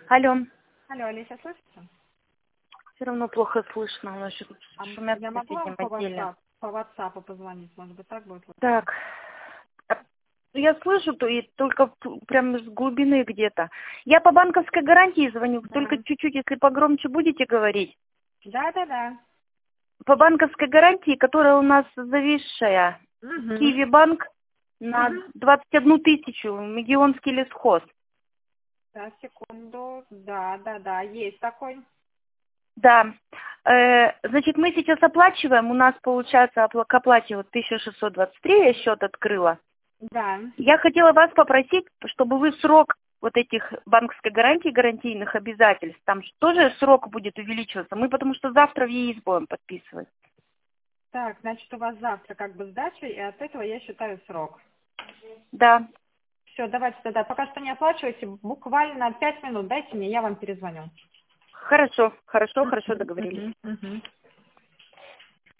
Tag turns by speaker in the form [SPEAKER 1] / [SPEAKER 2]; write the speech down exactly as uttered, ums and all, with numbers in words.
[SPEAKER 1] Алло.
[SPEAKER 2] Алло, Олеся, слышите?
[SPEAKER 1] Все равно плохо слышно. У нас еще
[SPEAKER 2] А
[SPEAKER 1] шумят
[SPEAKER 2] я
[SPEAKER 1] в
[SPEAKER 2] могу вам
[SPEAKER 1] соседнем
[SPEAKER 2] по
[SPEAKER 1] отделе.
[SPEAKER 2] WhatsApp, по WhatsApp позвонить? Может быть, так будет лучше?
[SPEAKER 1] Так. А, Я слышу, то и только п- прям с глубины где-то. Я по банковской гарантии звоню,
[SPEAKER 2] Да.
[SPEAKER 1] только чуть-чуть, если погромче будете говорить.
[SPEAKER 2] Да, да, да.
[SPEAKER 1] По банковской гарантии, которая у нас зависшая,
[SPEAKER 2] Угу.
[SPEAKER 1] Киви банк на
[SPEAKER 2] Угу.
[SPEAKER 1] двадцать одну тысячу, Мегионский лесхоз.
[SPEAKER 2] Да, секунду. Да, да, да, есть такой.
[SPEAKER 1] Да. Э, значит, мы сейчас оплачиваем, у нас получается опла- к оплате вот тысяча шестьсот двадцать три, я счет открыла.
[SPEAKER 2] Да.
[SPEAKER 1] Я хотела вас попросить, чтобы вы срок вот этих банковской гарантии, гарантийных обязательств, там ж тоже срок будет увеличиваться. Мы потому что завтра в ЕИС будем подписывать.
[SPEAKER 2] Так, значит, у вас завтра как бы сдача, и от этого я считаю срок.
[SPEAKER 1] Да.
[SPEAKER 2] Все, давайте тогда. Пока что не оплачивайте. Буквально пять минут дайте мне, я вам перезвоню.
[SPEAKER 1] Хорошо, хорошо, хорошо
[SPEAKER 2] Мгм,
[SPEAKER 1] договорились.
[SPEAKER 2] мгм, мгм.